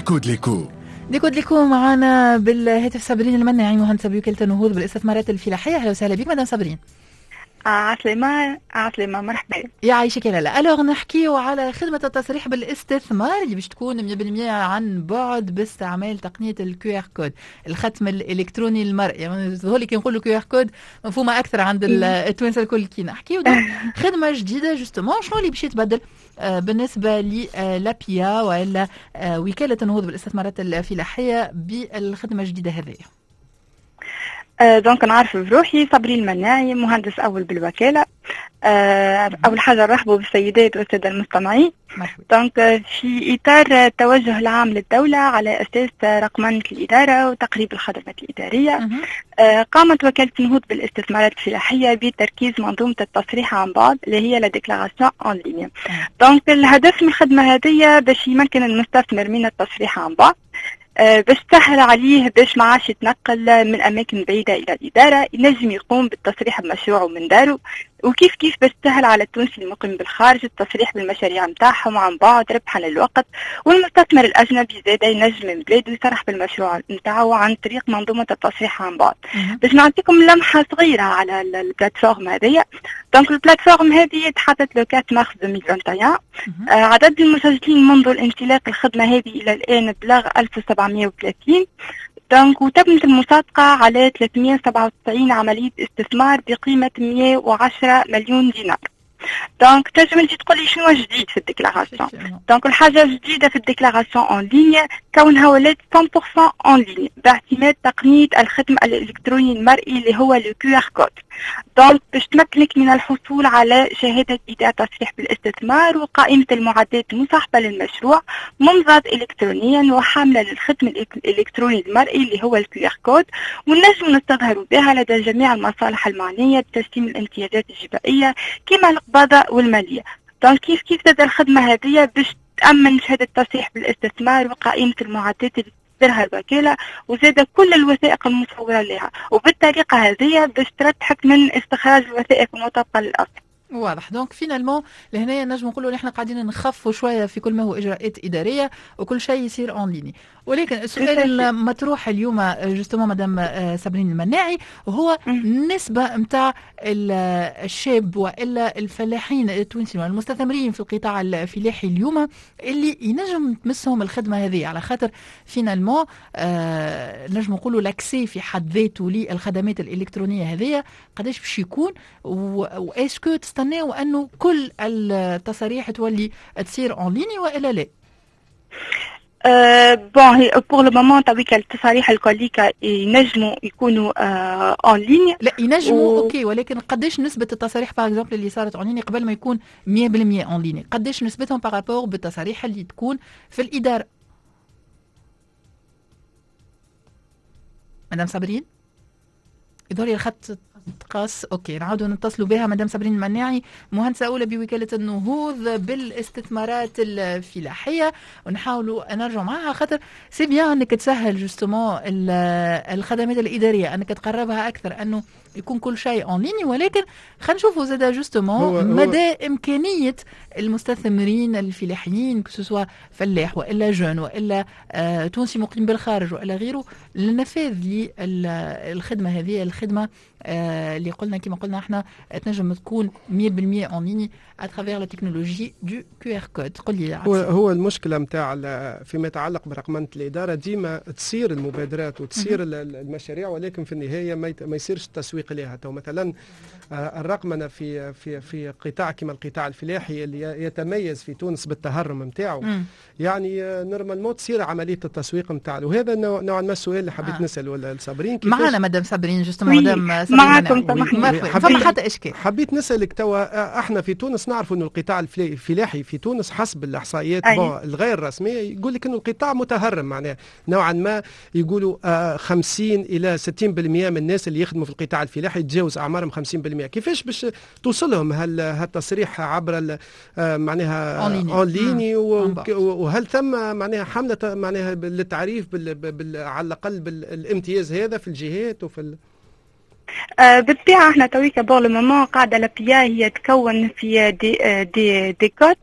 ديكود ليكو معنا بالهاتف صابرين المناعي مهندسة بوكالة النهوض بالاستثمارات الفلاحية. أهلا وسهلا بك مدام صابرين. عسلامة مرحبا. يعيشك يا لالا. ألوغ نحكيو على خدمة التصريح بالاستثمار اللي باش تكون 100% عن بعد باستعمال تقنية الكيو ار كود، الختم الإلكتروني المرئي. يعني هولي كي نقولوا كيو ار كود مفهومة أكثر عند التوانسة الكل كي نحكيو. خدمة جديدة جوستومون شنو اللي باش يتبدل بالنسبة للابيا وإلا وكالة النهوض بالاستثمارات الفلاحية بالخدمة الجديدة هذه؟ دونك نعرف بروحي صابرين المناعي، مهندس أول بالوكالة. أول حاجة نرحبوا بالسيدات والسادة المستمعين. دونك في إطار التوجه العام للدولة على أساس رقمنة الإدارة وتقريب الخدمات الإدارية، قامت وكالة النهوض بالاستثمارات الفلاحية بتركيز منظومة التصريح عن بعد اللي هي لا ديكلاراسيون اون ليني. دونك الهدف من الخدمة هذه باش يمكن المستثمر من التصريح عن بعد، باش تسهل عليه باش ما عادش يتنقل من أماكن بعيدة إلى الإدارة، ينجم يقوم بالتصريح بمشروعه من داره، وكيف باش تسهل على التونسي المقيم بالخارج التصريح بالمشاريع نتاعهم عن بعد ربحا للوقت، والمستثمر الأجنبي زادا ينجم من بلاده يصرح بالمشروع نتاعو عن طريق منظومة التصريح عن بعد. باش نعطيكم لمحة صغيرة على البلاتفورم هذه. دونك البلاتفورم هذه تحدث لو 4 مارس 2021. عدد المسجلين منذ الانطلاق الخدمة هذه إلى الآن بلغ 1730. دونك وتبنت المصادقة على 397 عملية استثمار بقيمة 110 مليون دينار. دونك تنجم انت تقول لي شنو جديد في الديكلاراسيون؟ دونك الحاجة الجديدة في الديكلاراسيون اون لينيا كونها ولات 100% اون لينيا باعتماد تقنية الختم الإلكتروني المرئي اللي هو لو كيو ار كود. دونك باش تمكنك من الحصول على شهادة إيداع تصريح بالاستثمار وقائمة المعدات المصاحبة للمشروع ممضاة إلكترونيا وحاملة للختم الإلكتروني المرئي اللي هو الكيو ار كود، ونجم نستظهر بها لدى جميع المصالح المعنية بتسليم الامتيازات الجبائية كما القباضة والمالية. دونك كيف تبدا الخدمة هذه باش تأمن شهادة تصريح بالاستثمار وقائمة المعدات اللي تديرها الوكالة وزاد كل الوثائق المصورة لها، وبالطريقة هذه باش ترتحك من استخراج الوثائق المطابقة للأصل. واضح. دونك فينالمون لهنا نجم نقولوا نحن قاعدين نخفوا شويه في كل ما هو اجراءات اداريه وكل شيء يصير اون ليني. ولكن السؤال المطروح اليوم جوستومون مدام صابرين المناعي هو النسبه نتاع الشاب والا الفلاحين التونسيين والمستثمرين في القطاع الفلاحي اليوم اللي ينجم تمسهم الخدمه هذه، على خاطر فينالمون نجم نقولوا لاكسي في حد ذاته للخدمات الالكترونيه هذه قداش باش يكون، واسكو تستناو انه كل التصاريح تولي تصير اون ليني والا لا؟ بون بور لو مومون تويك التصاريح الكليكا ينجموا يكونوا اون ليني. لا ينجموا اوكي، ولكن قداش نسبه التصاريح باغ اكزومبل اللي صارت اون ليني قبل ما يكون 100% اون ليني، قداش نسبتهم بارابور بالتصاريح اللي تكون في الاداره؟ مدام صابرين يظهر لي الخط تقاس. اوكي نعاودوا نتصلوا بها مدام صابرين المناعي، مهندسه اولى بوكاله النهوض بالاستثمارات الفلاحيه، ونحاولوا نرجعوا معها خاطر سي بيان انك تسهل جوستومون الخدمات الاداريه، انك تقربها اكثر، انه يكون كل شيء اون ليني. ولكن خلينا نشوفوا زاد جوستومون مدى امكانيه المستثمرين الفلاحيين كسوا فلاح والا جون والا تونسي مقيم بالخارج والا غيره للنفاذ للخدمه هذه، الخدمه اللي قلنا كما قلنا احنا تنجم تكون 100% اون ليني اترافير لا تكنولوجي دو كيو ار كود. قل لي هو المشكله نتاع فيما يتعلق برقمنه الاداره، ديما تصير المبادرات وتصير المشاريع ولكن في النهايه ما يصيرش التسويق لها. تو مثلا الرقمنه في قطاع كما القطاع الفلاحي اللي يتميز في تونس بالتهرم نتاعو، يعني نورمالمون تصير عمليه التسويق نتاعو. وهذا نوعا ما السؤال اللي حبيت نساله لصابرين. معنا مدام صابرين جوستومون مدام معكم فما حتى اشكال. حبيت نسالك توا احنا في تونس نعرفوا انه القطاع الفلاحي في تونس حسب الاحصائيات الغير رسميه يقول لك انه القطاع متهرم، معناه نوعا ما يقولوا 50 الى 60% من الناس اللي يخدموا في القطاع الفلاحي يتجاوز اعمارهم 50%. كيفاش باش توصلهم هالتصريح عبر معناها اون ليني؟ وهل ثم معناها حمله معناها للتعريف على الاقل بالامتياز هذا في الجهات وفي بالطبيعة احنا تويكا بور لو مومون قاعدة لابيا هي تكون في دي كوت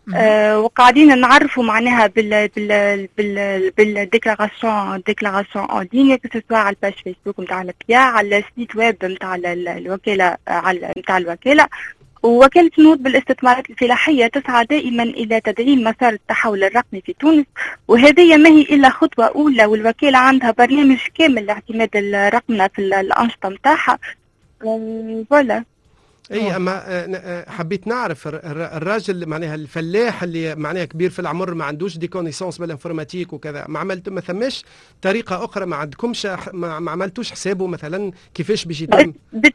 وقاعدين نعرفوا معناها بالديكلاراسيون اون ليني كسوا على الباج فيسبوك نتاع البيا، على السيت ويب نتاع الوكاله، على نتاع الوكاله. ووكالة النهوض بالاستثمارات الفلاحية تسعى دائما إلى تدعيم مسار التحول الرقمي في تونس، وهذه ما هي إلا خطوة أولى، والوكالة عندها برنامج كامل لاعتماد الرقمنة في الأنشطة متاعها. فوالا. اي اما حبيت نعرف الراجل معناها الفلاح اللي معناها كبير في العمر ما عندوش دي كونيسونس بالانفورماتيك وكذا، ما ثماش طريقه اخرى؟ ما عندكمش ما عملتوش حسابه مثلا كيفاش باش يتم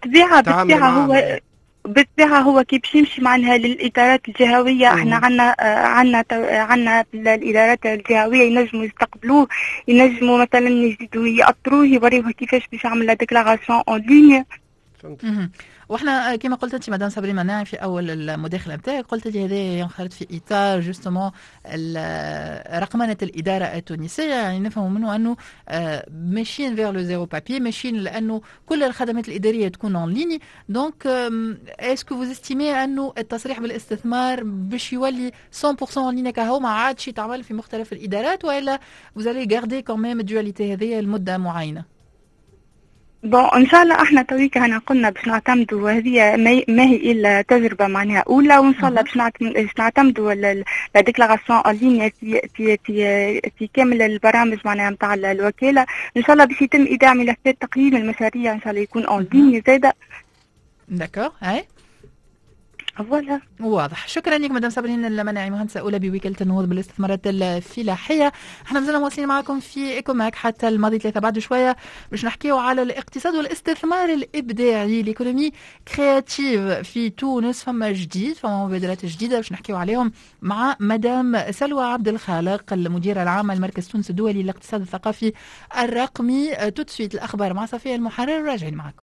بالطبيعة هو كي باش يمشي معناها للإدارات الجهوية. احنا عنا الإدارات الجهوية ينجموا يستقبلوه، ينجموا مثلا يزيدوا يأطروه، يوريوه كيفاش باش يعمل لا ديكلاراسيون اون ليني. واحنا كما قلت انت مدام صابرين مناعي في اول المداخله نتاعك، قلت لي هذا ينخرط في اطار جوستومون رقمنه الاداره التونسيه، يعني نفهم منه انه ماشيين فيغ لو زيرو بابي، ماشيين لانه كل الخدمات الاداريه تكون اون ليني. دونك اسكو فوز استيمي انه التصريح بالاستثمار باش يولي 100% اون ليني كهو ما عادش يتعمل في مختلف الادارات، والا فوزالي غاردي كوميم الدواليتي هذه لمده معينه؟ بون ان شاء الله احنا تويكا هنا قلنا باش نعتمدوا، وهذه ما هي الا تجربه معناها اولى، وان شاء الله باش نعتمدوا لا ديكلاراسيون اون ليني في كامل البرامج معناها نتاع الوكاله. ان شاء الله باش يتم ايداع ملفات تقييم المشاريع ان شاء الله يكون اون ليني زاده. داكور هاي فوالا واضح. شكرا لك مدام صابرين المناعي، مهندسه اولى بوكاله النهوض بالاستثمارات الفلاحيه. احنا مازلنا مواصلين معكم في ايكوماك حتى الماضي 3. بعد شويه باش نحكيو على الاقتصاد والاستثمار الابداعي، ليكونومي كرياتيف في تونس. فما جديد، فما مبادرات جديده باش نحكيو عليهم مع مدام سلوى عبد الخالق المديره العامه لمركز تونس الدولي للاقتصاد الثقافي الرقمي. توت سويت الاخبار مع صفيه المحرر، راجعين معكم.